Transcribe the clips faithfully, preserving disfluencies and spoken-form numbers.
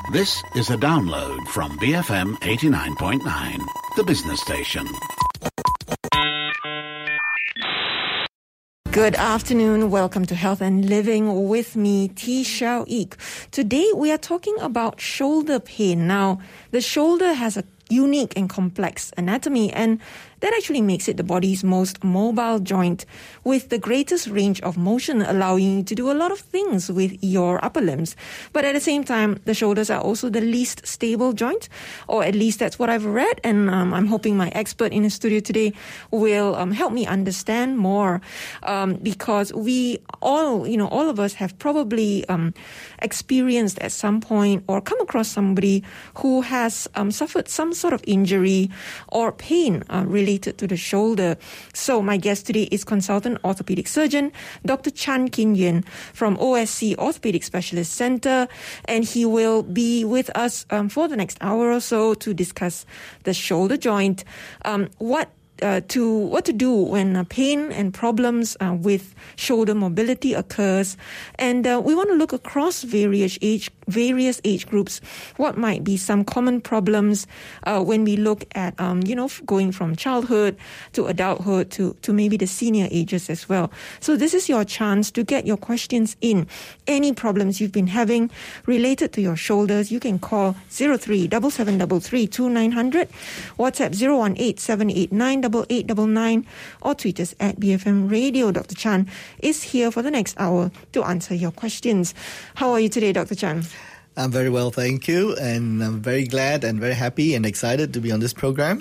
This is a download from B F M eighty-nine point nine, the business station. Good afternoon. Welcome to Health and Living with me, T. Xiao Ik. Today we are talking about shoulder pain. Now, the shoulder has a unique and complex anatomy, and that actually makes it the body's most mobile joint with the greatest range of motion, allowing you to do a lot of things with your upper limbs. But at the same time, the shoulders are also the least stable joint, or at least that's what I've read, and um, I'm hoping my expert in the studio today will um, help me understand more, um, because we all, you know, all of us have probably um, experienced at some point or come across somebody who has um, suffered some sort of injury or pain uh, related to the shoulder. So my guest today is consultant orthopedic surgeon Doctor Chan Kin Yuen from O S C Orthopedic Specialist Center, and he will be with us um, for the next hour or so to discuss the shoulder joint, um, what Uh, to what to do when uh, pain and problems uh, with shoulder mobility occurs, and uh, we want to look across various age various age groups. What might be some common problems uh, when we look at um, you know going from childhood to adulthood to to maybe the senior ages as well. So this is your chance to get your questions in. Any problems you've been having related to your shoulders, you can call zero three seven seven three three two nine zero zero, WhatsApp zero one eight seven eight nine eight eight nine nine, or tweet us at B F M Radio. Doctor Chan is here for the next hour to answer your questions. How are you today, Doctor Chan? I'm very well, thank you, and I'm very glad and very happy and excited to be on this program.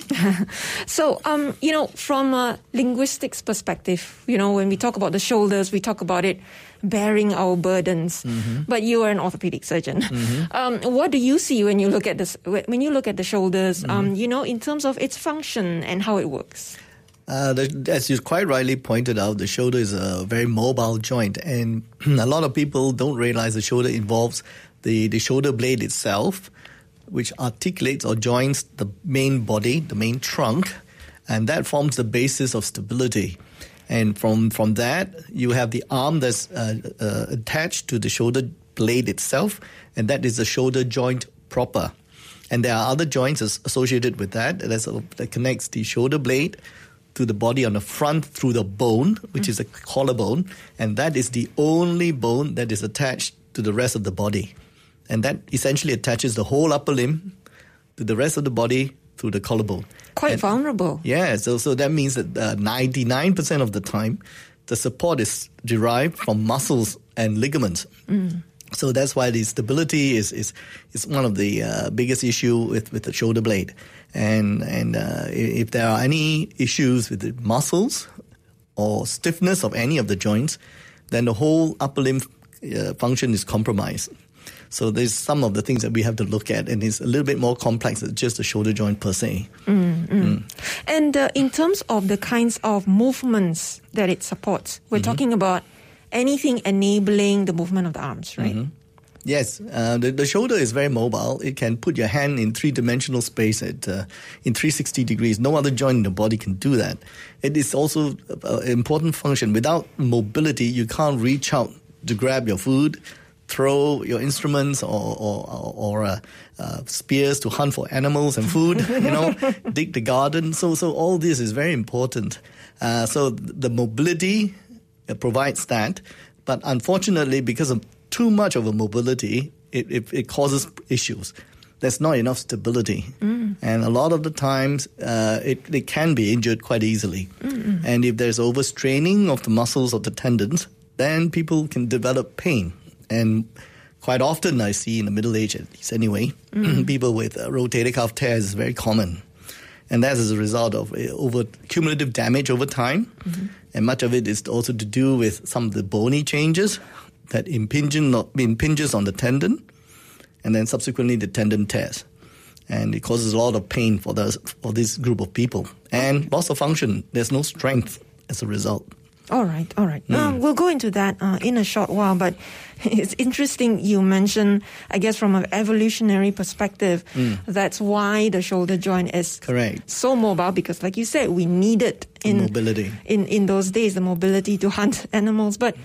So, um, you know, from a linguistics perspective, you know, when we talk about the shoulders, we talk about it bearing our burdens. Mm-hmm. But you are an orthopedic surgeon. Mm-hmm. Um, what do you see when you look at this? When you look at the shoulders? Mm-hmm. Um, you know, in terms of its function and how it works. Uh, the, as you quite rightly pointed out, the shoulder is a very mobile joint, and a lot of people don't realize the shoulder involves the, the shoulder blade itself, which articulates or joins the main body, the main trunk, and that forms the basis of stability. And from, from that, you have the arm that's uh, uh, attached to the shoulder blade itself, and that is the shoulder joint proper. And there are other joints associated with that that's, that connects the shoulder blade to the body on the front through the bone, which mm. is the collarbone, and that is the only bone that is attached to the rest of the body. And that essentially attaches the whole upper limb to the rest of the body through the collarbone. Quite and, vulnerable. Yeah, so so that means that uh, ninety-nine percent of the time, the support is derived from muscles and ligaments. Mm. So that's why the stability is is, is one of the uh, biggest issue with, with the shoulder blade. And and uh, if there are any issues with the muscles or stiffness of any of the joints, then the whole upper limb uh, function is compromised. So there's some of the things that we have to look at, and it's a little bit more complex than just the shoulder joint per se. Mm, mm. Mm. And uh, in terms of the kinds of movements that it supports, we're mm-hmm. talking about anything enabling the movement of the arms, right? Mm-hmm. Yes, uh, the, the shoulder is very mobile. It can put your hand in three-dimensional space at uh, in three hundred sixty degrees. No other joint in the body can do that. It is also an important function. Without mobility, you can't reach out to grab your food, throw your instruments or or, or uh, uh, spears to hunt for animals and food, you know, dig the garden. So so all this is very important. Uh, so the mobility provides that, but unfortunately, because of too much of a mobility, it, it, it causes issues. There's not enough stability. Mm. And a lot of the times, uh, it, it can be injured quite easily. Mm-mm. And if there's overstraining of the muscles of the tendons, then people can develop pain. And quite often I see in the middle age, at least anyway, mm. people with uh, rotator cuff tears is very common. And that is a result of uh, over cumulative damage over time. Mm-hmm. And much of it is also to do with some of the bony changes that impinge, impinges on the tendon, and then subsequently the tendon tears. And it causes a lot of pain for, the, for this group of people. And loss of function, there's no strength as a result. All right, all right. Mm. Um, we'll go into that uh, in a short while, but it's interesting you mentioned, I guess from an evolutionary perspective, mm. that's why the shoulder joint is correct so mobile, because like you said, we need it in mobility. In, in those days, the mobility to hunt animals. But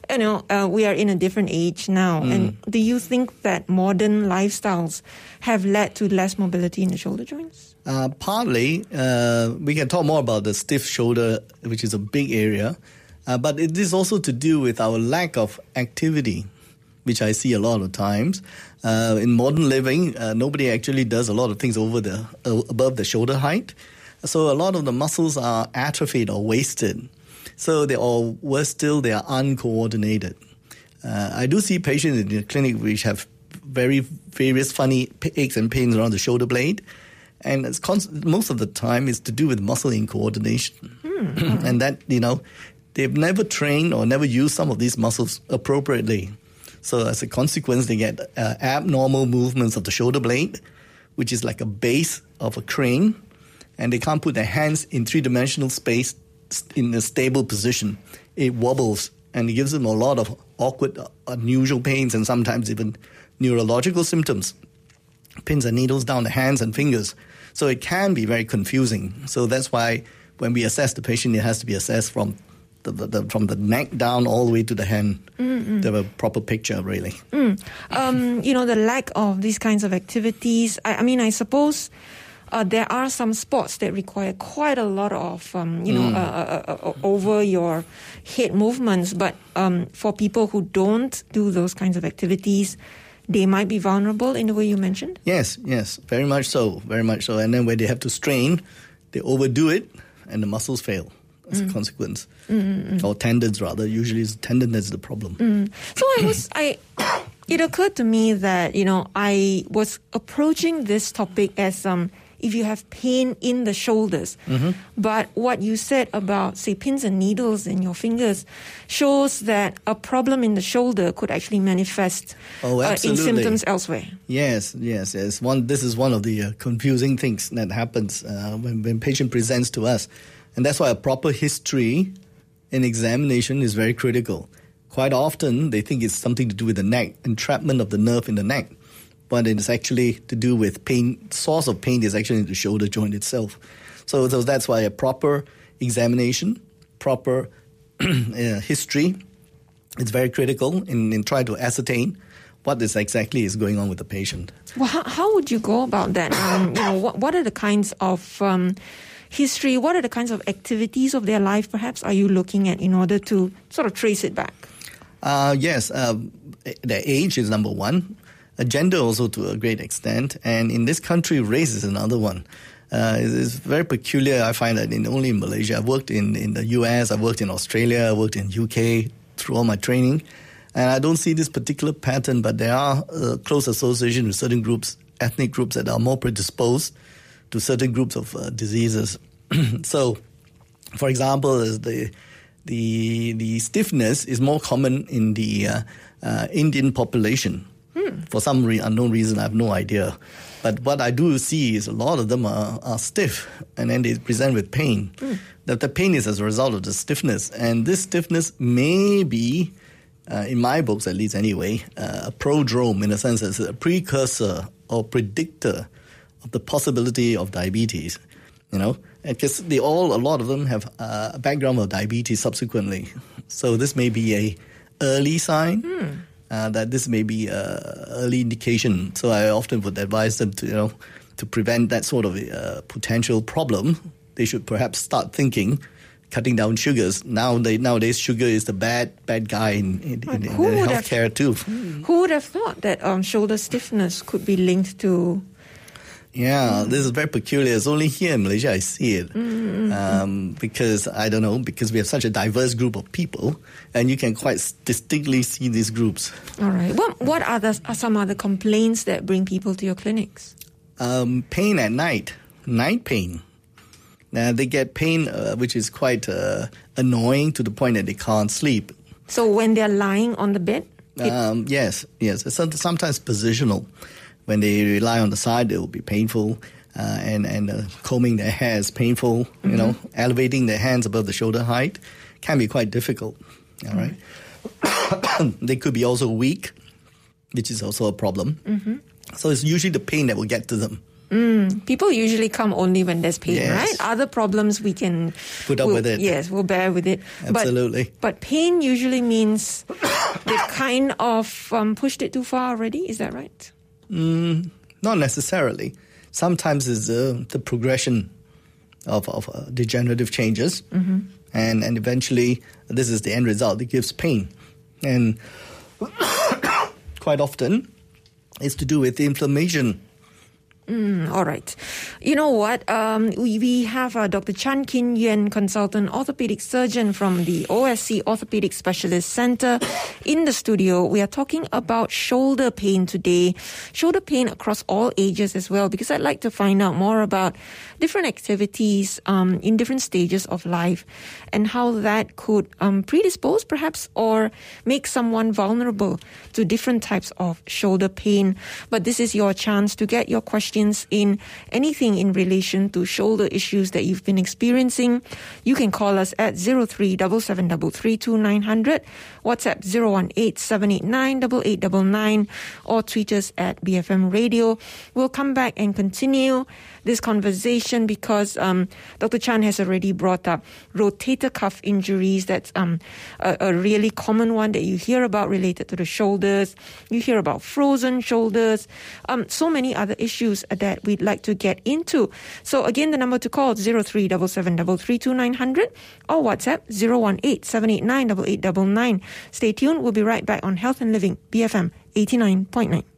you know, uh, we are in a different age now. Mm. And do you think that modern lifestyles have led to less mobility in the shoulder joints? Uh, partly. Uh, we can talk more about the stiff shoulder, which is a big area. Uh, but it is also to do with our lack of activity, which I see a lot of times. Uh, in modern living, uh, nobody actually does a lot of things over the uh, above the shoulder height. So a lot of the muscles are atrophied or wasted. So they or worse still, they are uncoordinated. Uh, I do see patients in the clinic which have very various funny aches and pains around the shoulder blade. And it's const- most of the time it's to do with muscle incoordination. Mm. And that, you know, they've never trained or never used some of these muscles appropriately. So as a consequence, they get uh, abnormal movements of the shoulder blade, which is like a base of a crane, and they can't put their hands in three-dimensional space in a stable position. It wobbles, and it gives them a lot of awkward, unusual pains and sometimes even neurological symptoms. Pins and needles down the hands and fingers. So it can be very confusing. So that's why when we assess the patient, it has to be assessed from The, the, the, from the neck down all the way to the hand. Mm-mm. To have a proper picture, really. Mm. Um, you know, the lack of these kinds of activities. I, I mean, I suppose uh, there are some sports that require quite a lot of, um, you know, mm. uh, uh, uh, over your head movements. But um, for people who don't do those kinds of activities, they might be vulnerable in the way you mentioned? Yes, yes, very much so, very much so. And then when they have to strain, they overdo it and the muscles fail. As mm. a consequence, mm-hmm. or tendons rather. Usually, it's tendon that's the problem. Mm. So I was, I. It occurred to me that you know I was approaching this topic as um if you have pain in the shoulders, mm-hmm. but what you said about say pins and needles in your fingers shows that a problem in the shoulder could actually manifest oh, uh, in symptoms elsewhere. Yes, yes, yes. One. This is one of the uh, confusing things that happens uh, when when patient presents to us. And that's why a proper history and examination is very critical. Quite often, they think it's something to do with the neck, entrapment of the nerve in the neck. But it's actually to do with pain. Source of pain is actually in the shoulder joint itself. So, so that's why a proper examination, proper uh, history is very critical in, in trying to ascertain what is exactly is going on with the patient. Well, how, how would you go about that? Um, you know, what, what are the kinds of... Um, history, what are the kinds of activities of their life, perhaps, are you looking at in order to sort of trace it back? Uh, yes, uh, their age is number one. Uh, gender also to a great extent. And in this country, race is another one. Uh, it's very peculiar. I find that in only in Malaysia. I've worked in, in the U S, I've worked in Australia, I've worked in U K through all my training. And I don't see this particular pattern, but there are uh, close association with certain groups, ethnic groups that are more predisposed to certain groups of uh, diseases. So, for example, the the the stiffness is more common in the uh, uh, Indian population. Hmm. For some re- unknown reason, I have no idea. But what I do see is a lot of them are, are stiff, and then they present with pain. Hmm. That the pain is as a result of the stiffness, and this stiffness may be, uh, in my books at least anyway, uh, a prodrome in a sense, as a precursor or predictor of the possibility of diabetes, you know, because they all, a lot of them have uh, a background of diabetes subsequently. So this may be a early sign mm. uh, that this may be a early indication. So I often would advise them to, you know, to prevent that sort of uh, potential problem. They should perhaps start thinking, cutting down sugars. Now they, nowadays, sugar is the bad bad guy in, in, in, in healthcare have, too. Who would have thought that um, shoulder stiffness could be linked to... Yeah, mm. this is very peculiar. It's only here in Malaysia I see it. Mm-hmm. Um, because, I don't know, because we have such a diverse group of people, and you can quite distinctly see these groups. All right. What, what are, the, are some other complaints that bring people to your clinics? Um, pain at night, night pain. Now, they get pain uh, which is quite uh, annoying to the point that they can't sleep. So when they're lying on the bed? Um, yes, yes. It's sometimes positional. When they lie on the side, it will be painful, uh, and and uh, combing their hair is painful. Mm-hmm. You know, elevating their hands above the shoulder height can be quite difficult. All right, mm-hmm. They could be also weak, which is also a problem. Mm-hmm. So it's usually the pain that will get to them. Mm, people usually come only when there's pain, Yes. right? Other problems we can Put up we'll- with it. Yes, we'll bear with it. Absolutely. But, but pain usually means they've kind of um, pushed it too far already. Is that right? Mm, not necessarily. Sometimes it's uh, the progression of, of uh, degenerative changes, Mm-hmm. and, and eventually this is the end result. It gives pain. And quite often it's to do with the inflammation. Mm, all right. You know what? Um, we, we have uh, Doctor Chan Kin Yuen, consultant orthopedic surgeon from the O S C Orthopedic Specialist Center in the studio. We are talking about shoulder pain today. Shoulder pain across all ages as well, because I'd like to find out more about different activities um, in different stages of life and how that could um, predispose perhaps or make someone vulnerable to different types of shoulder pain. But this is your chance to get your questions in anything in relation to shoulder issues that you've been experiencing. You can call us at zero three seven seven three three two nine zero zero, WhatsApp zero one eight seven eight nine eight eight nine nine, or tweet us at B F M Radio. We'll come back and continue this conversation because um, Doctor Chan has already brought up rotator cuff injuries. That's um, a, a really common one that you hear about related to the shoulders. You hear about frozen shoulders, um, so many other issues that we'd like to get into. So again, the number to call is zero three seven seven three three two nine zero zero or WhatsApp zero one eight seven eight nine eight eight nine nine. Stay tuned. We'll be right back on Health and Living, B F M eighty-nine point nine.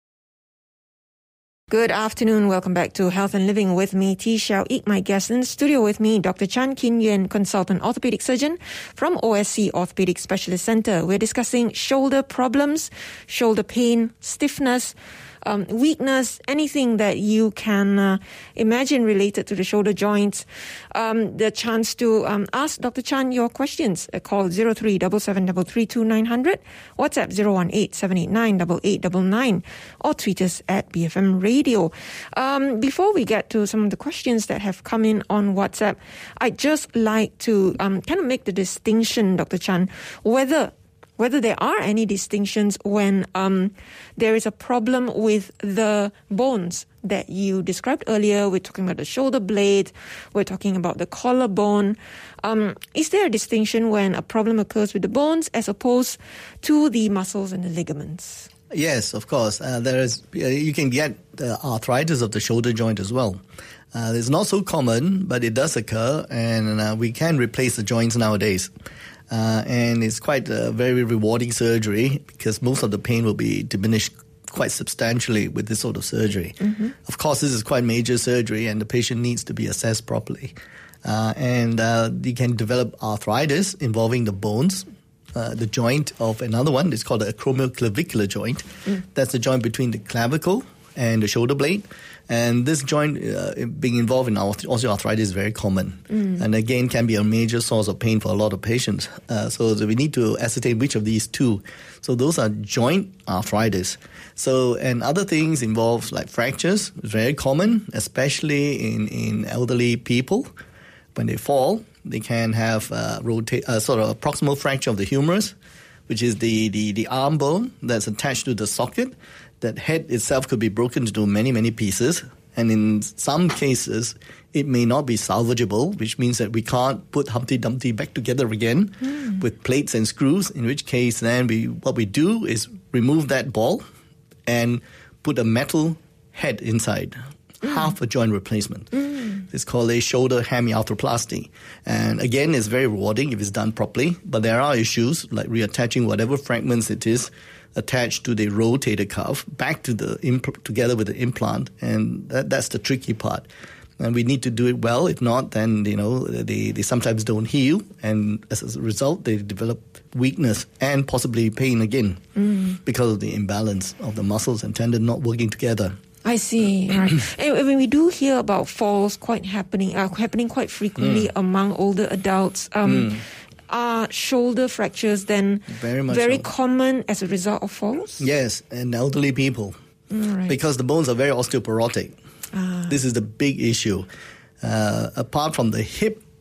Good afternoon. Welcome back to Health and Living with me, T. Xiao Ik. My guest in the studio with me, Doctor Chan Kin Yuen, consultant orthopedic surgeon from O S C Orthopedic Specialist Center. We're discussing shoulder problems, shoulder pain, stiffness, um, weakness, anything that you can uh, imagine related to the shoulder joints. Um, the chance to um, ask Doctor Chan your questions. Uh, call zero three seven seven three three two nine zero zero, WhatsApp zero one eight seven eight nine eight eight nine nine, or tweet us at B F M Radio. Um, before we get to some of the questions that have come in on WhatsApp, I'd just like to um, kind of make the distinction, Doctor Chan, whether whether there are any distinctions when um, there is a problem with the bones that you described earlier. We're talking about the shoulder blade. We're talking about the collarbone. Um, is there a distinction when a problem occurs with the bones as opposed to the muscles and the ligaments? Yes, of course. Uh, there is. Uh, you can get uh, arthritis of the shoulder joint as well. Uh, it's not so common, but it does occur, and uh, we can replace the joints nowadays. Uh, and it's quite a very rewarding surgery because most of the pain will be diminished quite substantially with this sort of surgery. Mm-hmm. Of course, this is quite major surgery, and the patient needs to be assessed properly. Uh, and uh, you can develop arthritis involving the bones. Uh, the joint of another one is called the acromioclavicular joint. Mm. That's the joint between the clavicle and the shoulder blade. And this joint uh, being involved in osteoarthritis is very common. Mm. And again, can be a major source of pain for a lot of patients. Uh, so we need to ascertain which of these two. So those are joint arthritis. So, and other things involve like fractures, very common, especially in, in elderly people. When they fall, they can have uh, rota- uh, sort of a proximal fracture of the humerus, which is the, the, the arm bone that's attached to the socket. That head itself could be broken into many, many pieces. And in some cases, it may not be salvageable, which means that we can't put Humpty Dumpty back together again mm. with plates and screws, in which case then we what we do is remove that ball and put a metal head inside, mm. half a joint replacement. Mm. It's called a shoulder hemiarthroplasty. And again, it's very rewarding if it's done properly, but there are issues like reattaching whatever fragments it is attached to the rotator cuff back to the impl- together with the implant, and that, that's the tricky part. And we need to do it well. If not, then you know they, they sometimes don't heal, and as a result, they develop weakness and possibly pain again mm. because of the imbalance of the muscles and tendon not working together. I see. Right. And when we do hear about falls quite happening, uh, happening quite frequently mm. among older adults. Um, mm. Are shoulder fractures then very, much very so. common as a result of falls? Yes, and elderly people. Right. Because the bones are very osteoporotic. Ah. This is the big issue. Uh, apart from the hip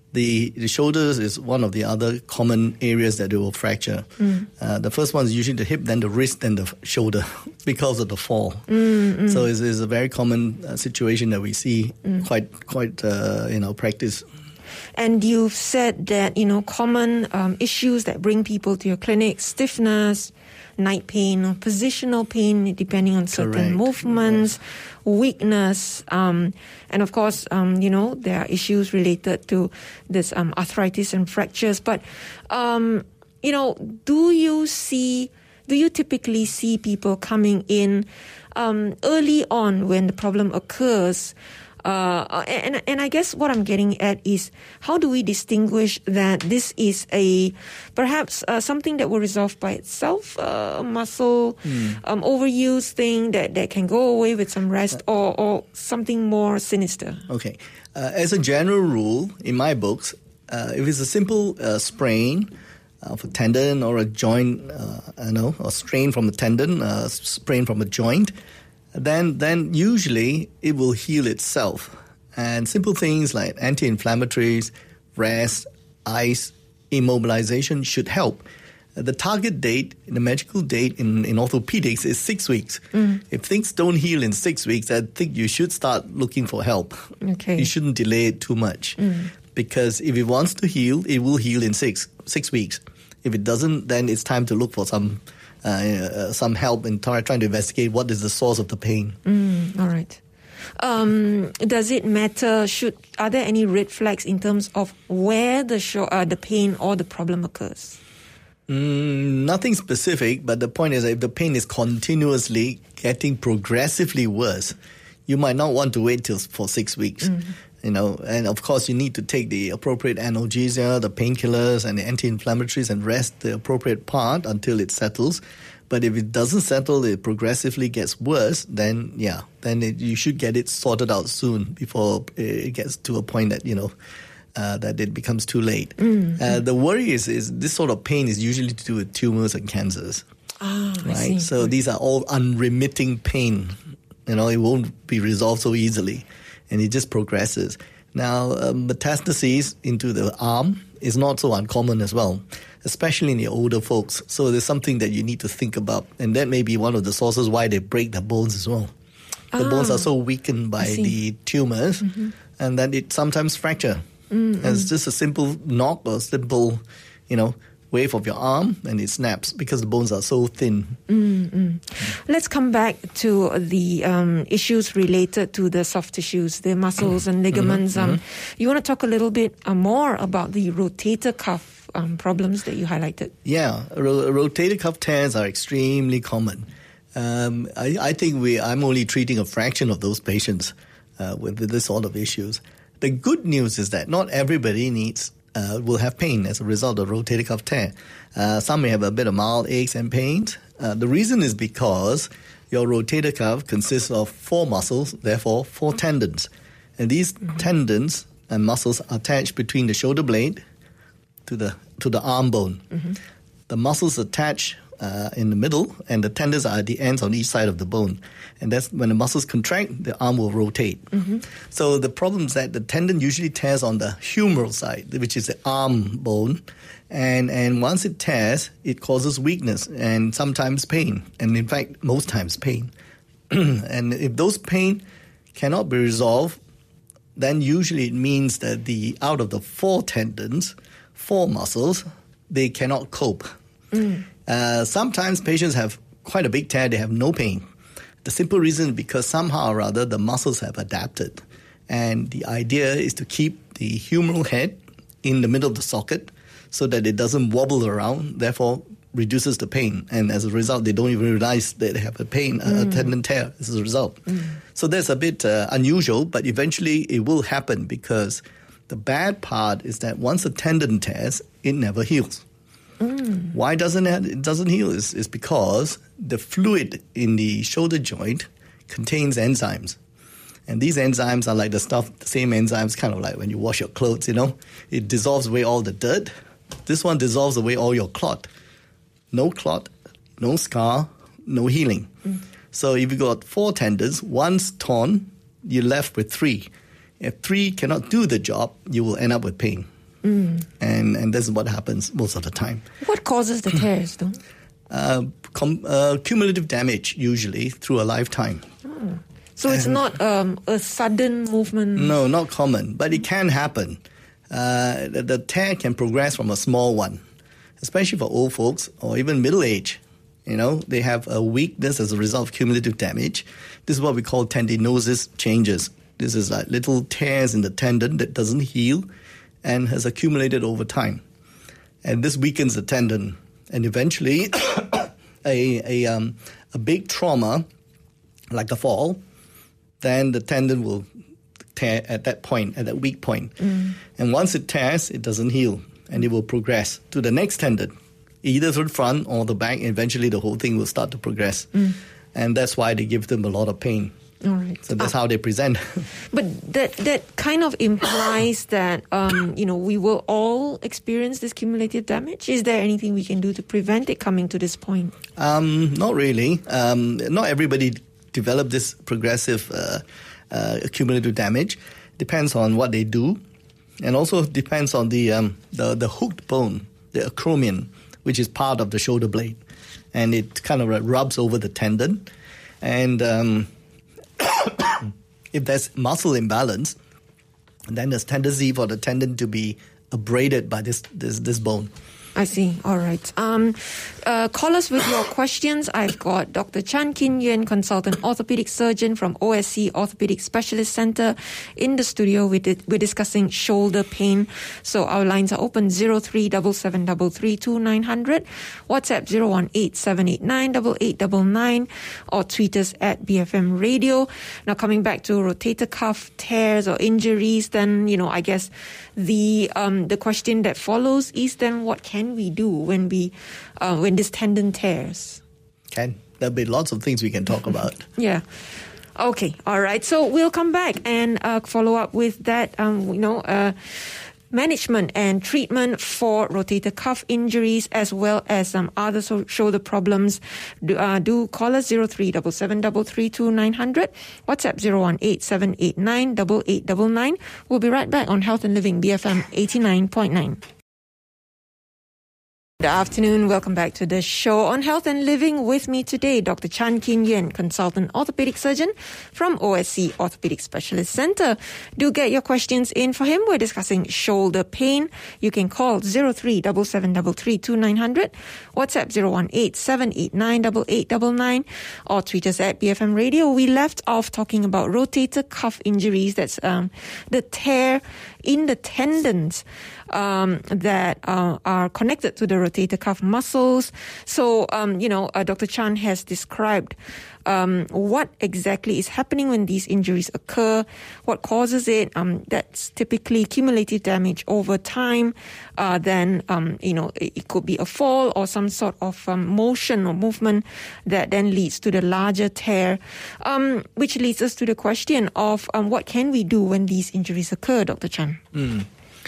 The, the shoulders is one of the other common areas that it will fracture. Mm. Uh, the first one is usually the hip, then the wrist, then the shoulder because of the fall. Mm, mm. So it's, it's a very common uh, situation that we see mm. quite quite uh, in our practice. And you've said that, you know, common um, issues that bring people to your clinic, stiffness, night pain, or positional pain, depending on certain Correct. movements, yeah. weakness, um, and of course, um, you know, there are issues related to this um, arthritis and fractures. But, um, you know, do you see, do you typically see people coming in um, early on when the problem occurs? Uh, and, and I guess what I'm getting at is, how do we distinguish that this is a perhaps uh, something that will resolve by itself, uh, a muscle mm. um, overuse thing that, that can go away with some rest, or, or something more sinister? Okay. Uh, as a general rule, in my books, uh, if it's a simple uh, sprain of a tendon or a joint, uh, I know, or strain from a tendon, uh, sprain from a joint, then then usually it will heal itself. And simple things like anti-inflammatories, rest, ice, immobilization should help. The target date, the magical date in, in orthopedics is six weeks. Mm. If things don't heal in six weeks, I think you should start looking for help. Okay. You shouldn't delay it too much. Mm. Because if it wants to heal, it will heal in six six weeks. If it doesn't, then it's time to look for some Uh, uh, some help in try, trying to investigate what is the source of the pain. Mm, all right. Um, does it matter? Should are there any red flags in terms of where the show, uh, the pain or the problem occurs? Mm, nothing specific, but the point is that if the pain is continuously getting progressively worse, you might not want to wait till for six weeks. Mm. You know, and of course, you need to take the appropriate analgesia, the painkillers, and the anti-inflammatories, and rest the appropriate part until it settles. But if it doesn't settle, it progressively gets worse. Then, yeah, then it, you should get it sorted out soon before it gets to a point that you know uh, that it becomes too late. Mm-hmm. Uh, the worry is, is this sort of pain is usually to do with tumors and cancers, ah, right? So these are all unremitting pain. You know, it won't be resolved so easily. And it just progresses. Now, uh, metastases into the arm is not so uncommon as well, especially in the older folks. So there's something that you need to think about. And that may be one of the sources why they break the bones as well. The ah, bones are so weakened by the tumors, mm-hmm. and that it sometimes fracture. Mm-hmm. It's just a simple knock or simple, you know, wave of your arm, and it snaps because the bones are so thin. Mm-hmm. Let's come back to the um, issues related to the soft tissues, the muscles and ligaments. Mm-hmm. Um, you want to talk a little bit uh, more about the rotator cuff um, problems that you highlighted? Yeah, ro- rotator cuff tears are extremely common. Um, I, I think we. I'm only treating a fraction of those patients uh, with this sort of issues. The good news is that not everybody needs Uh, will have pain as a result of rotator cuff tear. Uh, some may have a bit of mild aches and pains. Uh, the reason is because your rotator cuff consists of four muscles, therefore four tendons. And these mm-hmm. tendons and muscles are attached between the shoulder blade to the to the arm bone. Mm-hmm. The muscles attach uh, in the middle, and the tendons are at the ends on each side of the bone. And that's when the muscles contract, the arm will rotate. Mm-hmm. So the problem is that the tendon usually tears on the humeral side, which is the arm bone. And and once it tears, it causes weakness and sometimes pain. And in fact, most times pain. And if those pain cannot be resolved, then usually it means that the out of the four tendons, four muscles, they cannot cope. Mm. Uh, sometimes patients have quite a big tear, they have no pain. The simple reason is because somehow or other the muscles have adapted. And the idea is to keep the humeral head in the middle of the socket so that it doesn't wobble around, therefore reduces the pain. And as a result, they don't even realize that they have a pain, mm. a tendon tear as a result. Mm. So that's a bit uh, unusual, but eventually it will happen because the bad part is that once a tendon tears, it never heals. Mm. Why doesn't it, it doesn't heal is, is because the fluid in the shoulder joint contains enzymes. And these enzymes are like the stuff, the same enzymes kind of like when you wash your clothes, you know. It dissolves away all the dirt. This one dissolves away all your clot. No clot, no scar, no healing. Mm. So if you got four tendons, one's torn, you're left with three. If three cannot do the job, you will end up with pain. Mm. And and this is what happens most of the time. What causes the tears, though? Uh, com- uh, cumulative damage, usually, through a lifetime. Oh. So it's not um, a sudden movement? No, not common, but it can happen. Uh, the, the tear can progress from a small one, especially for old folks or even middle age. You know, they have a weakness as a result of cumulative damage. This is what we call tendinosis changes. This is like little tears in the tendon that doesn't heal and has accumulated over time. And this weakens the tendon. And eventually, a, a, um, a big trauma, like a fall, then the tendon will tear at that point, at that weak point. Mm. And once it tears, it doesn't heal, and it will progress to the next tendon, either through the front or the back. Eventually, the whole thing will start to progress. Mm. And that's why they give them a lot of pain. All right. So that's ah. how they present. But that that kind of implies that um, you know, we will all experience this cumulative damage. Is there anything we can do to prevent it coming to this point? Um, not really. Um, not everybody develop this progressive uh, uh, cumulative damage. Depends on what they do, and also depends on the um, the the hooked bone, the acromion, which is part of the shoulder blade, and it kind of rubs over the tendon, and um, if there's muscle imbalance, then there's tendency for the tendon to be abraded by this this, this bone. I see. All right. Um, uh, call us with your questions. I've got Doctor Chan Kin Yuan, consultant orthopedic surgeon from O S C Orthopedic Specialist Center in the studio. We did, we're discussing shoulder pain. So our lines are open zero three seven seven three three two nine zero zero, WhatsApp zero one eight seven eight nine eight eight nine nine, or tweet us at B F M Radio. Now coming back to rotator cuff tears or injuries, then, you know, I guess the um, the question that follows is then what can we do when we uh, when this tendon tears? Can there'll be lots of things we can talk about. Yeah. Okay. All right. So we'll come back and uh, follow up with that. Um, you know, uh, management and treatment for rotator cuff injuries as well as some um, other so- shoulder problems. Do, uh, do call us zero three seven seven three three two nine zero zero, WhatsApp zero one eight seven eight nine eight eight nine nine. We'll be right back on Health and Living, B F M eighty-nine point nine. Good afternoon. Welcome back to the show on Health and Living. With me today, Doctor Chan Kin Yuan, consultant orthopedic surgeon from O S C Orthopedic Specialist Center. Do get your questions in for him. We're discussing shoulder pain. You can call zero three seven seven three three two nine zero zero, WhatsApp zero one eight seven eight nine eight eight nine nine, or tweet us at B F M Radio. We left off talking about rotator cuff injuries. That's um, the tear in the tendons um, that uh, are connected to the rotator cuff muscles. So, um, you know, uh, Doctor Chan has described um, what exactly is happening when these injuries occur, what causes it. Um, that's typically cumulative damage over time. Uh, then, um, you know, it, it could be a fall or some sort of um, motion or movement that then leads to the larger tear, um, which leads us to the question of um, what can we do when these injuries occur, Doctor Chan? Mm.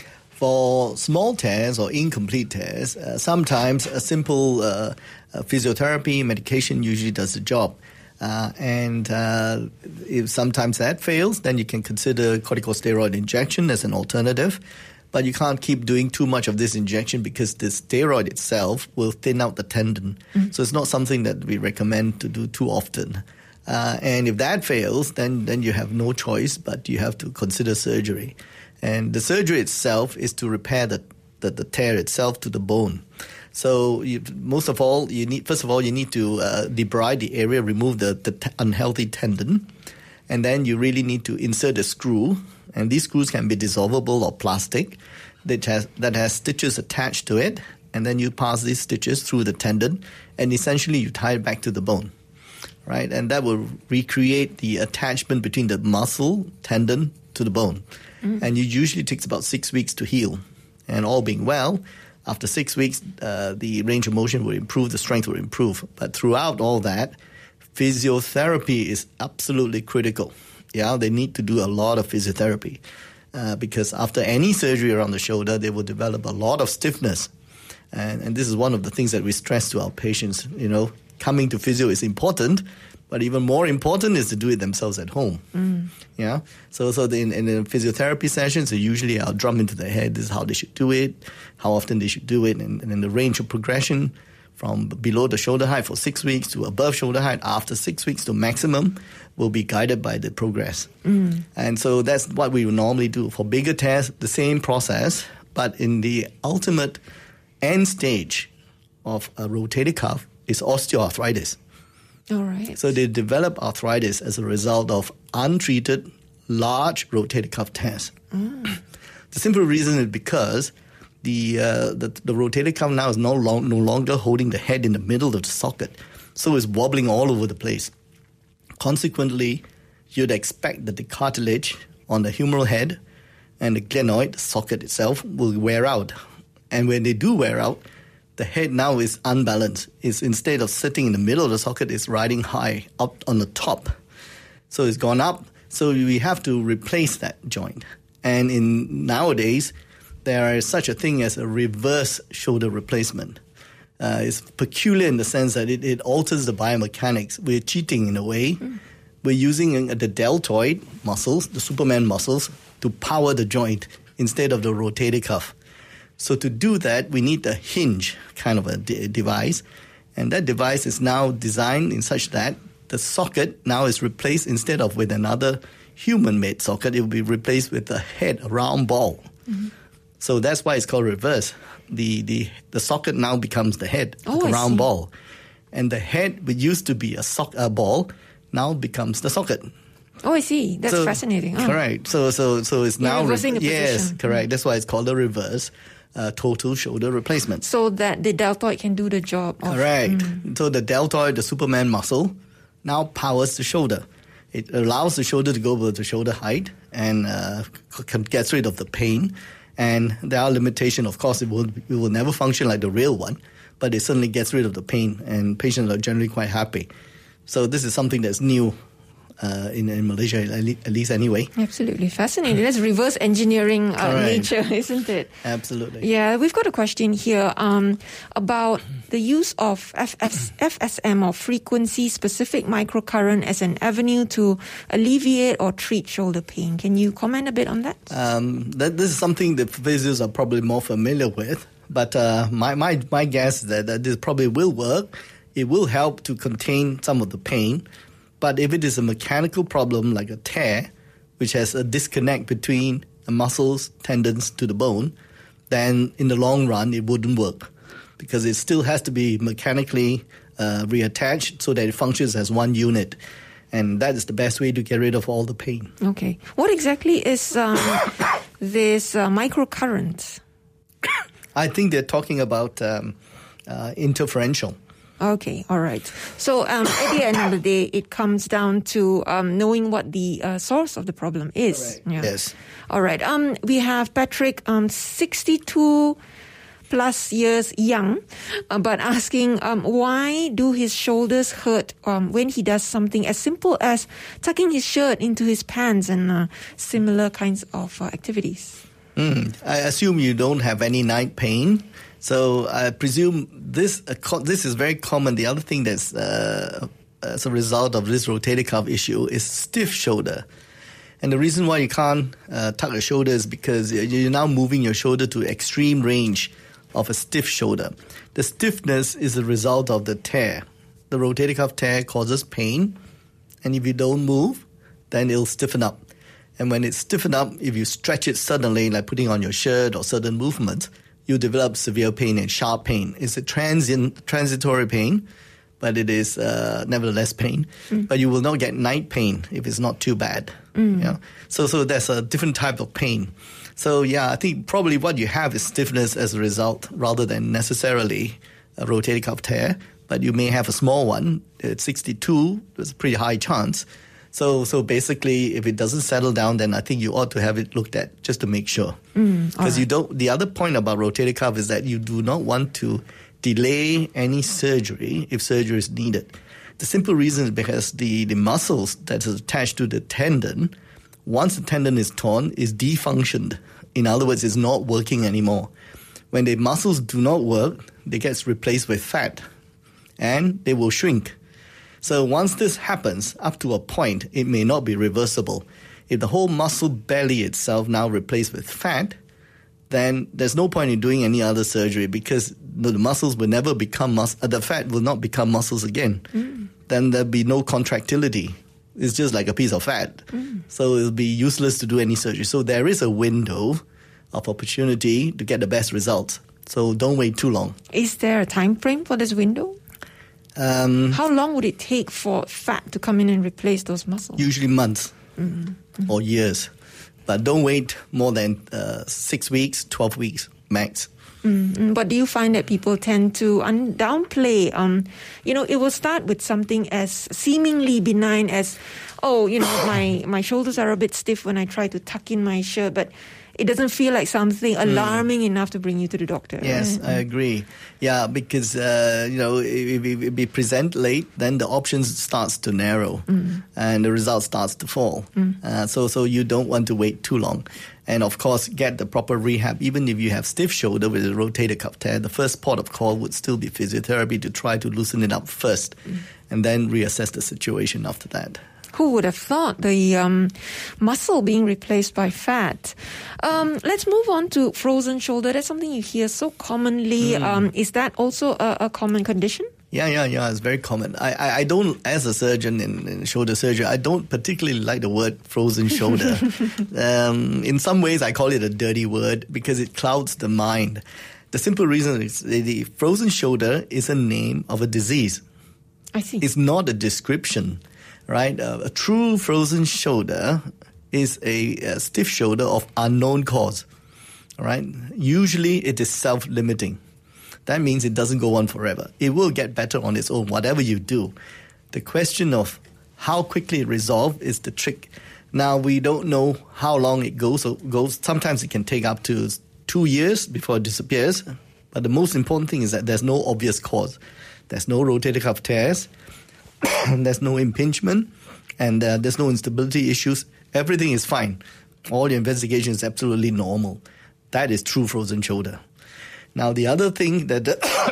For small tears or incomplete tears, uh, sometimes a simple uh, uh, physiotherapy medication usually does the job. Uh, and uh, if sometimes that fails, then you can consider corticosteroid injection as an alternative. But you can't keep doing too much of this injection because the steroid itself will thin out the tendon. Mm. So it's not something that we recommend to do too often. Uh, and if that fails, then, then you have no choice, but you have to consider surgery. And the surgery itself is to repair the, the, the tear itself to the bone. So you, most of all, you need first of all, you need to uh, debride the area, remove the, the t- unhealthy tendon. And then you really need to insert a screw. And these screws can be dissolvable or plastic that has, that has stitches attached to it. And then you pass these stitches through the tendon. And essentially you tie it back to the bone. Right? And that will recreate the attachment between the muscle, tendon, to the bone. Mm. And it usually takes about six weeks to heal. And all being well, after six weeks, uh, the range of motion will improve, the strength will improve. But throughout all that, physiotherapy is absolutely critical. Yeah, they need to do a lot of physiotherapy uh, because after any surgery around the shoulder, they will develop a lot of stiffness. And, and this is one of the things that we stress to our patients. You know, coming to physio is important, But even more important is to do it themselves at home. Mm. Yeah. So, so the, in, in the physiotherapy sessions, so usually I'll drum into their head. This is how they should do it, how often they should do it, and, and then the range of progression from below the shoulder height for six weeks to above shoulder height after six weeks to maximum will be guided by the progress. Mm. And so that's what we would normally do. For bigger tests, the same process, but in the ultimate end stage of a rotator cuff is osteoarthritis. All right. So they develop arthritis as a result of untreated large rotator cuff tears. Mm. The simple reason is because the, uh, the the rotator cuff now is no, long, no longer holding the head in the middle of the socket, so it's wobbling all over the place. Consequently, you'd expect that the cartilage on the humeral head and the glenoid, the socket itself, will wear out. And when they do wear out, the head now is unbalanced. It's instead of sitting in the middle of the socket, it's riding high up on the top. So it's gone up. So we have to replace that joint. And in nowadays, there is such a thing as a reverse shoulder replacement. Uh, it's peculiar in the sense that it, it alters the biomechanics. We're cheating in a way. Mm. We're using the deltoid muscles, the Superman muscles, to power the joint instead of the rotator cuff. So to do that, we need a hinge kind of a de- device. And that device is now designed in such that the socket now is replaced instead of with another human-made socket. It will be replaced with a head, a round ball. Mm-hmm. So that's why it's called reverse. The the, the socket now becomes the head, oh, like a I round see. ball. And the head, which used to be a, sock, a ball, now becomes the socket. Oh, I see. That's so, fascinating. Oh. Correct. So so so it's You're now reversing the yes, position. correct. That's why it's called a reverse uh, total shoulder replacement. So that the deltoid can do the job. Of, Correct. Mm. So the deltoid, the Superman muscle, now powers the shoulder. It allows the shoulder to go below the shoulder height and uh, c- gets rid of the pain. And there are limitations. Of course, it will it will never function like the real one, but it certainly gets rid of the pain, and patients are generally quite happy. So this is something that's new uh, in, in Malaysia, at le- at least anyway. Absolutely fascinating. That's reverse engineering uh, nature, isn't it? Absolutely. Yeah, we've got a question here um, about the use of F S M or frequency-specific microcurrent as an avenue to alleviate or treat shoulder pain. Can you comment a bit on that? Um, that this is something that physios are probably more familiar with, but uh, my, my, my guess is that, that this probably will work. It will help to contain some of the pain. But if it is a mechanical problem like a tear, which has a disconnect between the muscles, tendons to the bone, then in the long run it wouldn't work because it still has to be mechanically uh, reattached so that it functions as one unit. And that is the best way to get rid of all the pain. Okay. What exactly is um, this uh, microcurrent? I think they're talking about um, uh, interferential. Okay, all right. So um, at the end of the day, it comes down to um, knowing what the uh, source of the problem is. Yeah. Yes. All right. Um, we have Patrick, um, sixty-two plus years young, uh, but asking um, why do his shoulders hurt um, when he does something as simple as tucking his shirt into his pants and uh, similar kinds of uh, activities. Mm. I assume you don't have any night pain. So I presume this uh, co- this is very common. The other thing that's uh, as a result of this rotator cuff issue is stiff shoulder. And the reason why you can't uh, tuck your shoulder is because you're now moving your shoulder to extreme range of a stiff shoulder. The stiffness is a result of the tear. The rotator cuff tear causes pain, and if you don't move, then it'll stiffen up. And when it's stiffened up, if you stretch it suddenly, like putting on your shirt or certain movements, you develop severe pain and sharp pain. It's a transient, transitory pain, but it is uh, nevertheless pain. Mm. But you will not get night pain if it's not too bad. Mm. Yeah. So, so that's a different type of pain. So, yeah, I think probably what you have is stiffness as a result rather than necessarily a rotator cuff tear. But you may have a small one. At sixty-two, there's a pretty high chance. So so basically, if it doesn't settle down, then I think you ought to have it looked at just to make sure. Because mm, right. you don't. The other point about rotator cuff is that you do not want to delay any surgery if surgery is needed. The simple reason is because the, the muscles that is attached to the tendon, once the tendon is torn, is defunctioned. In other words, it's not working anymore. When the muscles do not work, they get replaced with fat, and they will shrink. So once this happens, up to a point, it may not be reversible. If the whole muscle belly itself now replaced with fat, then there's no point in doing any other surgery because the muscles will never become muscle. Uh, the fat will not become muscles again. Mm. Then there'll be no contractility. It's just like a piece of fat. Mm. So it'll be useless to do any surgery. So there is a window of opportunity to get the best results. So don't wait too long. Is there a time frame for this window? Um, How long would it take for fat to come in and replace those muscles? Usually months mm-hmm. or years. But don't wait more than uh, six weeks, twelve weeks max. Mm-hmm. But do you find that people tend to un- downplay? Um, you know, it will start with something as seemingly benign as, oh, you know, my, my shoulders are a bit stiff when I try to tuck in my shirt, but it doesn't feel like something alarming mm. enough to bring you to the doctor. Yes, right? I agree. Yeah, because, uh, you know, if, if, if we present late, then the options starts to narrow mm. and the result starts to fall. Mm. Uh, so, so you don't want to wait too long. And, of course, get the proper rehab. Even if you have stiff shoulder with a rotator cuff tear, the first port of call would still be physiotherapy to try to loosen it up first mm. and then reassess the situation after that. Who would have thought the um, muscle being replaced by fat? Um, let's move on to frozen shoulder. That's something you hear so commonly. Mm. Um, is that also a, a common condition? Yeah, yeah, yeah. It's very common. I, I, I don't, as a surgeon in, in shoulder surgery, I don't particularly like the word frozen shoulder. um, in some ways, I call it a dirty word because it clouds the mind. The simple reason is the frozen shoulder is a name of a disease. I see. It's not a description. Right, uh, a true frozen shoulder is a, a stiff shoulder of unknown cause. All right, usually it is self-limiting. That means it doesn't go on forever. It will get better on its own, whatever you do. The question of how quickly it resolves is the trick. Now we don't know how long it goes. So goes. Sometimes it can take up to two years before it disappears. But the most important thing is that there's no obvious cause. There's no rotator cuff tears. There's no impingement, and uh, there's no instability issues. Everything is fine. All your investigation is absolutely normal. That is true frozen shoulder. Now, the other thing that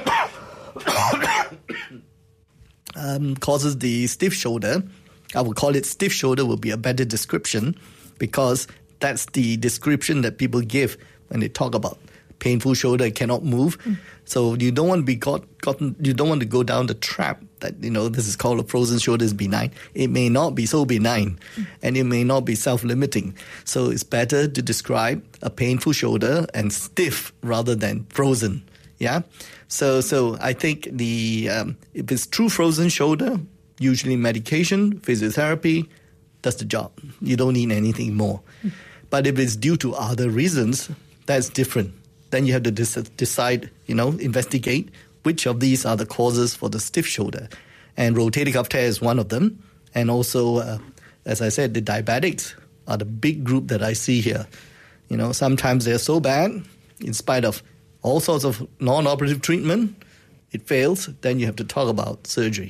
um, causes the stiff shoulder, I would call it stiff shoulder, will be a better description because that's the description that people give when they talk about painful shoulder, cannot move. Mm. So you don't want to be got, gotten, you don't want to go down the trap that, you know, this is called a frozen shoulder is benign. It may not be so benign mm. and it may not be self-limiting. So it's better to describe a painful shoulder and stiff rather than frozen. Yeah. So, so I think the, um, if it's true frozen shoulder, usually medication, physiotherapy does the job. You don't need anything more. Mm. But if it's due to other reasons, that's different. Then you have to dis- decide, you know, investigate which of these are the causes for the stiff shoulder. And rotator cuff tear is one of them. And also, uh, as I said, the diabetics are the big group that I see here. You know, sometimes they're so bad, in spite of all sorts of non-operative treatment, it fails. Then you have to talk about surgery.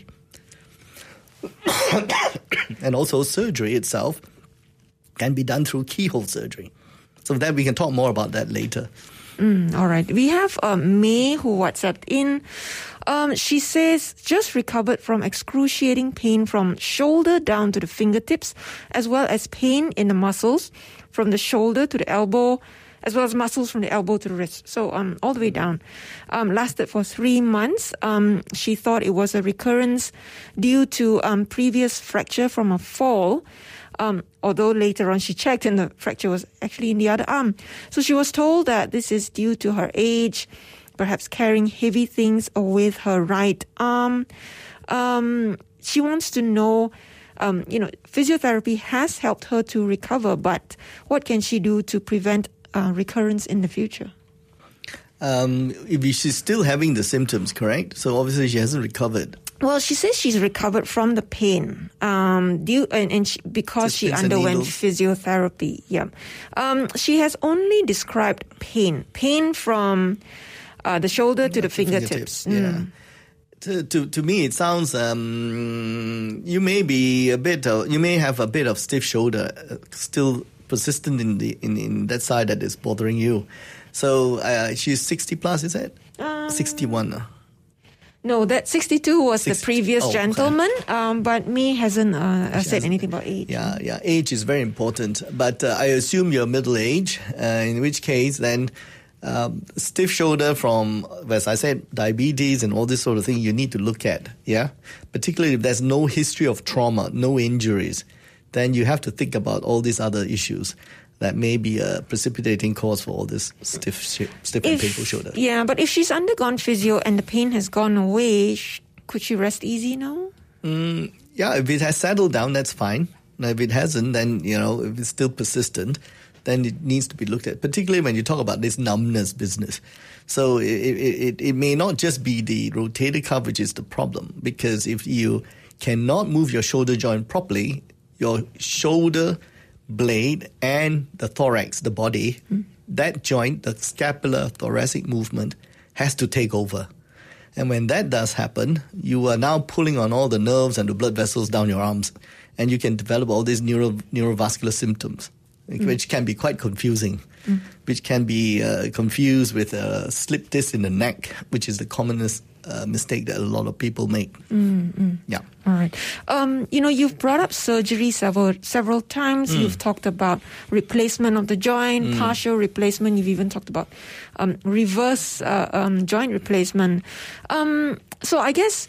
And also surgery itself can be done through keyhole surgery. So that we can talk more about that later. Mm, all right. We have uh, May who WhatsApped in. Um, she says, just recovered from excruciating pain from shoulder down to the fingertips, as well as pain in the muscles from the shoulder to the elbow, as well as muscles from the elbow to the wrist. So um, all the way down. Um, lasted for three months. Um, she thought it was a recurrence due to um, previous fracture from a fall. Um, although later on she checked and the fracture was actually in the other arm. So she was told that this is due to her age, perhaps carrying heavy things with her right arm. Um, she wants to know, um, you know, physiotherapy has helped her to recover, but what can she do to prevent uh, recurrence in the future? Um, if she's still having the symptoms, correct? So obviously she hasn't recovered. Well, she says she's recovered from the pain um, due and, and she, because Just she underwent physiotherapy. Yeah, um, she has only described pain, pain from uh, the shoulder to the, the fingertips. fingertips. Yeah. Mm. To, to to me, it sounds um, you may be a bit. Uh, you may have a bit of stiff shoulder uh, still persistent in the in, in that side that is bothering you. So uh, she's sixty plus, is it? Um, Sixty-one. No, that sixty-two was sixty-two. the previous Oh, okay. gentleman, um, but May hasn't uh, said anything about age. Yeah, yeah, age is very important. But uh, I assume you're middle age, uh, in which case then um, stiff shoulder from, as I said, diabetes and all this sort of thing you need to look at, yeah? Particularly if there's no history of trauma, no injuries, then you have to think about all these other issues that may be a precipitating cause for all this stiff, sh- stiff and If- painful shoulder. Yeah, but if she's undergone physio and the pain has gone away, sh- could she rest easy now? Mm, yeah, if it has settled down, that's fine. Now, if it hasn't, then, you know, if it's still persistent, then it needs to be looked at, particularly when you talk about this numbness business. So it, it, it may not just be the rotator cuff which is the problem, because if you cannot move your shoulder joint properly, your shoulder blade and the thorax, the body, mm. that joint, the scapular thoracic movement, has to take over. And when that does happen, you are now pulling on all the nerves and the blood vessels down your arms, and you can develop all these neuro, neurovascular symptoms, mm. which can be quite confusing, mm. which can be uh, confused with a slip disc in the neck, which is the commonest uh, mistake that a lot of people make. Mm, mm. Yeah. All right. Um, you know, you've brought up surgery several several times. Mm. You've talked about replacement of the joint, mm. partial replacement. You've even talked about um, reverse uh, um, joint replacement. Um, so I guess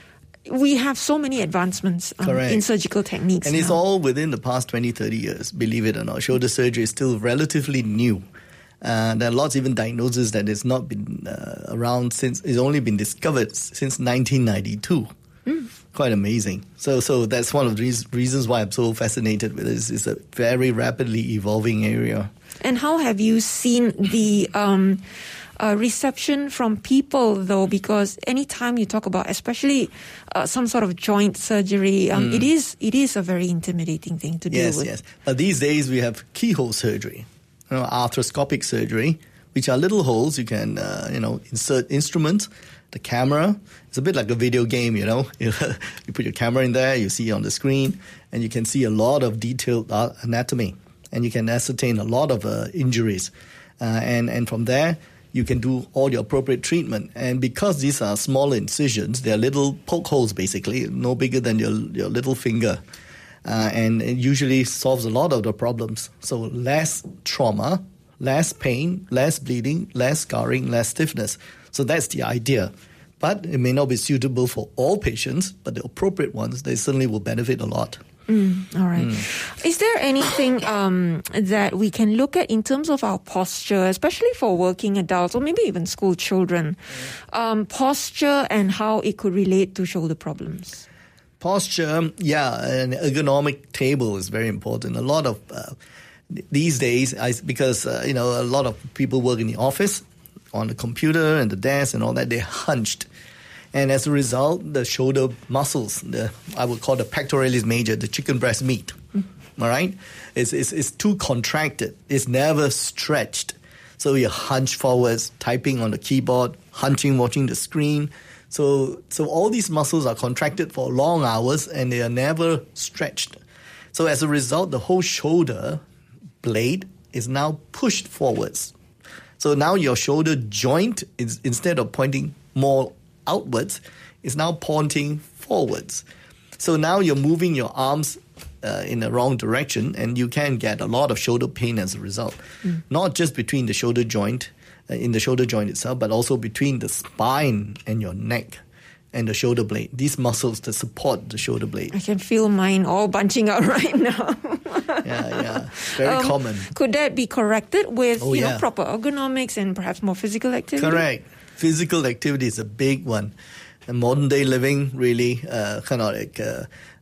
we have so many advancements um, in surgical techniques. And now. It's all within the past twenty, thirty years, believe it or not. Shoulder surgery is still relatively new. Uh, there are lots even diagnoses that it's not been uh, around since, it's only been discovered since nineteen ninety-two. Mm. Quite amazing. So so that's one of the reas- reasons why I'm so fascinated with this. It's a very rapidly evolving area. And how have you seen the um, uh, reception from people, though? Because anytime you talk about, especially uh, some sort of joint surgery, um, mm. it is it is a very intimidating thing to yes, deal with. Yes, yes. But these days we have keyhole surgery, you know, arthroscopic surgery, which are little holes you can, uh, you know, insert instruments, the camera. It's a bit like a video game, you know. You put your camera in there, you see it on the screen, and you can see a lot of detailed anatomy, and you can ascertain a lot of uh, injuries. Uh, and, and from there, you can do all your appropriate treatment. And because these are smaller incisions, they're little poke holes, basically, no bigger than your, your little finger. Uh, and it usually solves a lot of the problems. So less trauma, less pain, less bleeding, less scarring, less stiffness. So that's the idea. But it may not be suitable for all patients, but the appropriate ones, they certainly will benefit a lot. Mm, all right. Mm. Is there anything um, that we can look at in terms of our posture, especially for working adults or maybe even school children, um, posture and how it could relate to shoulder problems? Posture, yeah, an ergonomic table is very important. A lot of uh, these days, I, because uh, you know, a lot of people work in the office, on the computer and the desk and all that, they're hunched. And as a result, the shoulder muscles, the I would call the pectoralis major, the chicken breast meat, mm. all right? It's, it's, it's too contracted. It's never stretched. So you're hunched forwards, typing on the keyboard, hunching, watching the screen. So, so all these muscles are contracted for long hours and they are never stretched. So as a result, the whole shoulder blade is now pushed forwards. So now your shoulder joint, is, instead of pointing more outwards, is now pointing forwards. So now you're moving your arms uh, in the wrong direction, and you can get a lot of shoulder pain as a result. Mm. Not just between the shoulder joint, uh, in the shoulder joint itself, but also between the spine and your neck and the shoulder blade. These muscles that support the shoulder blade. I can feel mine all bunching out right now. yeah, yeah. Very um, common. Could that be corrected with oh, you yeah. know, proper ergonomics and perhaps more physical activity? Correct. Physical activity is a big one. And modern day living really uh, kind of like uh,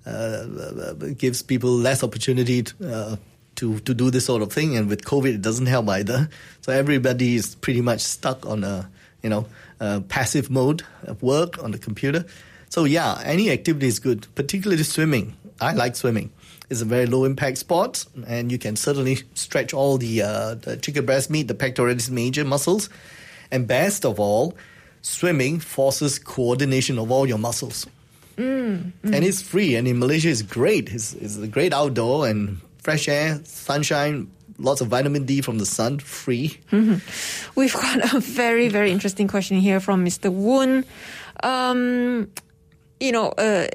uh, gives people less opportunity to, uh, to to do this sort of thing. And with COVID, it doesn't help either. So everybody is pretty much stuck on a you know uh, passive mode of work on the computer. So yeah, any activity is good, particularly swimming. I like swimming. It's a very low impact sport, and you can certainly stretch all the, uh, the chicken breast meat, the pectoralis major muscles. And best of all, swimming forces coordination of all your muscles. Mm, mm. And it's free, and in Malaysia it's great. It's, it's a great outdoor and fresh air, sunshine, lots of vitamin D from the sun, free. Mm-hmm. We've got a very, very interesting question here from Mister Woon. um, you know, uh,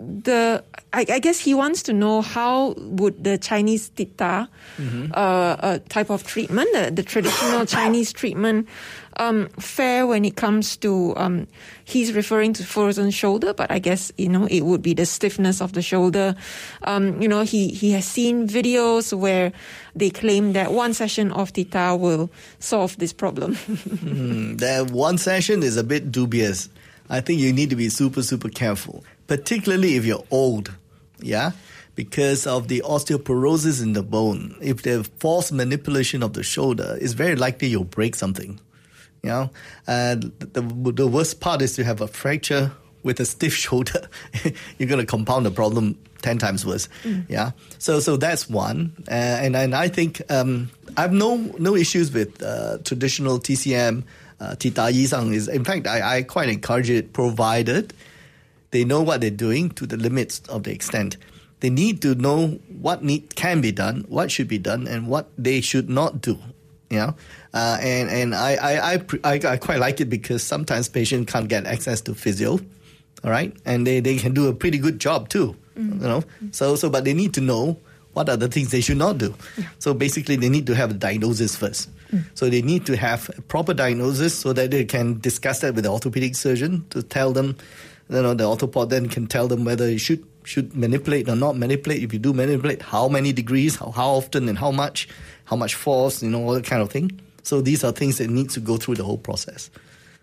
the I, I guess he wants to know how would the Chinese tita mm-hmm. uh, uh, type of treatment, the, the traditional Chinese treatment, um, fare when it comes to, um, he's referring to frozen shoulder, but I guess, you know, it would be the stiffness of the shoulder. Um, you know, he, he has seen videos where they claim that one session of tita will solve this problem. mm, that one session is a bit dubious. I think you need to be super, super careful, particularly if you're old, yeah? Because of the osteoporosis in the bone. If there's forced manipulation of the shoulder, it's very likely you'll break something, you know? And the, the worst part is to have a fracture with a stiff shoulder. You're going to compound the problem ten times worse, mm. yeah? So so that's one. Uh, and, and I think um, I have no, no issues with uh, traditional T C M. Uh, Tita Yisang is, in fact, I, I quite encourage it, provided they know what they're doing to the limits of the extent. They need to know what need can be done, what should be done, and what they should not do. You know, uh, and and I I, I I I quite like it because sometimes patients can't get access to physio, all right, and they, they can do a pretty good job too. Mm-hmm. You know, so so but they need to know what are the things they should not do. Yeah. So basically, they need to have a diagnosis first. Mm. So they need to have a proper diagnosis so that they can discuss that with the orthopedic surgeon to tell them, you know, the orthopod then can tell them whether you should should manipulate or not manipulate. If you do manipulate, how many degrees, how, how often and how much, how much force, you know, all that kind of thing. So these are things that need to go through the whole process.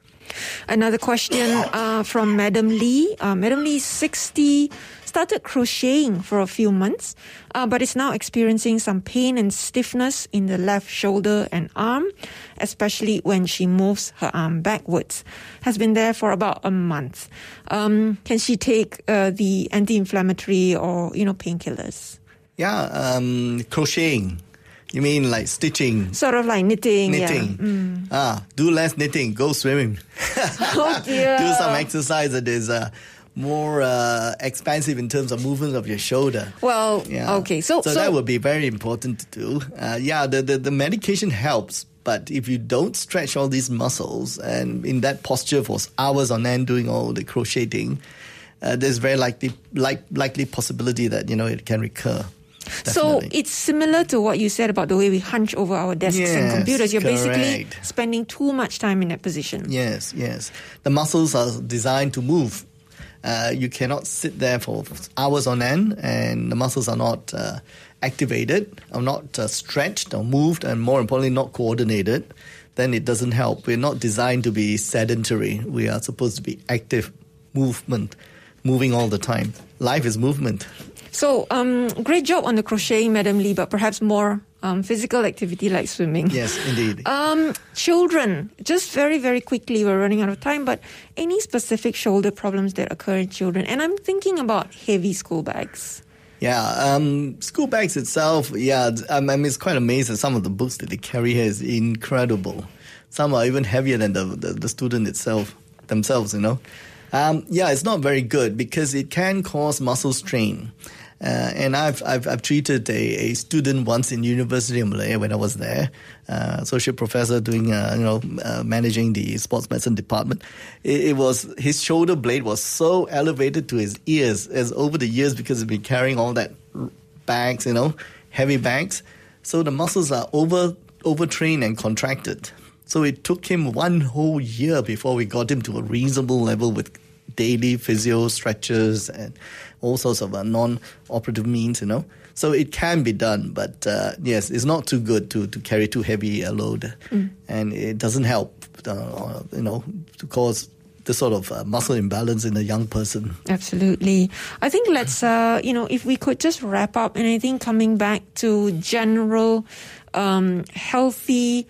Another question uh, from Madam Lee. Uh, Madam Lee is sixty, started crocheting for a few months, uh, but is now experiencing some pain and stiffness in the left shoulder and arm, especially when she moves her arm backwards. Has been there for about a month. Um, can she take uh, the anti-inflammatory or, you know, painkillers? Yeah, um, crocheting. You mean like stitching? Sort of like knitting. Knitting. Yeah. Mm. Ah, do less knitting. Go swimming. Oh dear. Do some exercise that is uh, more uh, expansive in terms of movement of your shoulder. Well, yeah. okay. So, so, so that would be very important to do. Uh, yeah, the, the, the medication helps. But if you don't stretch all these muscles and in that posture for hours on end doing all the crocheting, uh, there's very likely, like, likely possibility that, you know, it can recur. Definitely. So it's similar to what you said about the way we hunch over our desks yes, and computers. You're correct. basically spending too much time in that position. Yes, yes. The muscles are designed to move. Uh, you cannot sit there for hours on end and the muscles are not uh, activated, or not uh, stretched or moved, and more importantly, not coordinated. Then it doesn't help. We're not designed to be sedentary. We are supposed to be active movement, moving all the time. Life is movement. So, um, great job on the crocheting, Madam Lee, but perhaps more um, physical activity like swimming. Yes, indeed. Um, children, just very, very quickly, we're running out of time, but any specific shoulder problems that occur in children? And I'm thinking about heavy school bags. Yeah, um, school bags itself, yeah, I mean, it's quite amazing. Some of the books that they carry here is incredible. Some are even heavier than the, the, the student itself, themselves, you know. Um, yeah, it's not very good because it can cause muscle strain. Uh, and I've, I've I've treated a, a student once in University of Malaya when I was there, uh, associate professor doing uh, you know uh, managing the sports medicine department. It, it was his shoulder blade was so elevated to his ears as over the years because he's been carrying all that bags, you know, heavy bags. So the muscles are over overtrained and contracted. So it took him one whole year before we got him to a reasonable level with daily physio stretches and all sorts of uh, non-operative means, you know. So it can be done, but uh, yes, it's not too good to, to carry too heavy a load. Mm. And it doesn't help, uh, you know, to cause the sort of uh, muscle imbalance in a young person. Absolutely. I think let's, uh, you know, if we could just wrap up, and I think coming back to general um, healthy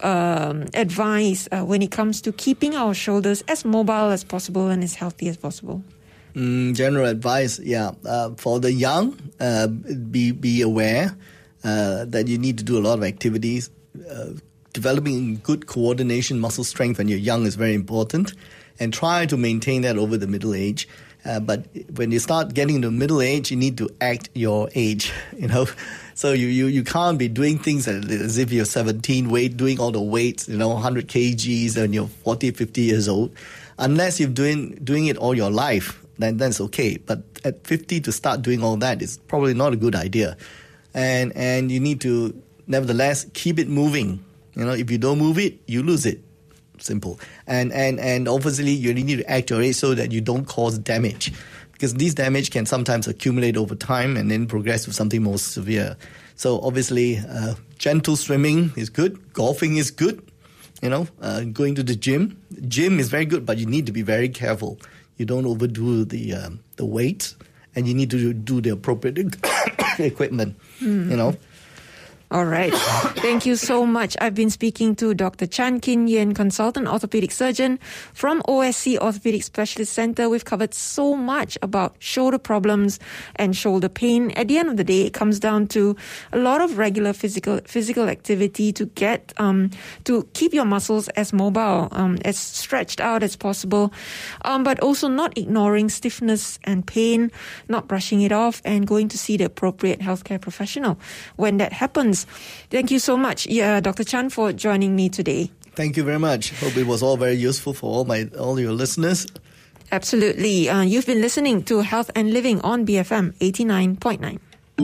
Um, advice uh, when it comes to keeping our shoulders as mobile as possible and as healthy as possible? Mm, general advice, yeah. Uh, for the young, uh, be be aware uh, that you need to do a lot of activities. Uh, developing good coordination, muscle strength when you're young is very important, and try to maintain that over the middle age. Uh, but when you start getting to middle age, you need to act your age, you know. So you, you, you can't be doing things as if you're seventeen, weight, doing all the weights, you know, one hundred kilograms and you're forty, fifty years old. Unless you're doing doing it all your life, then that's okay. But at fifty to start doing all that is probably not a good idea. And and you need to, nevertheless, keep it moving. You know, if you don't move it, you lose it. Simple. And and and obviously you need to act your age so that you don't cause damage. Because these damage can sometimes accumulate over time and then progress to something more severe. So obviously, uh, gentle swimming is good. Golfing is good. You know, uh, going to the gym. Gym is very good, but you need to be very careful. You don't overdo the um, the weight, and you need to do the appropriate equipment. Mm. You know. All right. Thank you so much. I've been speaking to Doctor Chan Kin Yen, consultant orthopedic surgeon from O S C Orthopedic Specialist Center. We've covered so much about shoulder problems and shoulder pain. At the end of the day, it comes down to a lot of regular physical physical activity to get um, to keep your muscles as mobile, um, as stretched out as possible, um, but also not ignoring stiffness and pain, not brushing it off, and going to see the appropriate healthcare professional when that happens. Thank you so much, yeah, Doctor Chan, for joining me today. Thank you very much. Hope it was all very useful for all my all your listeners. Absolutely. Uh, you've been listening to Health and Living on B F M eighty-nine point nine.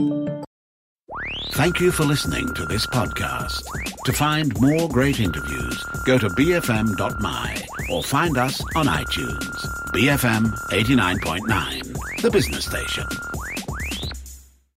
Thank you for listening to this podcast. To find more great interviews, go to b f m dot m y or find us on iTunes. B F M eighty-nine point nine, the business station.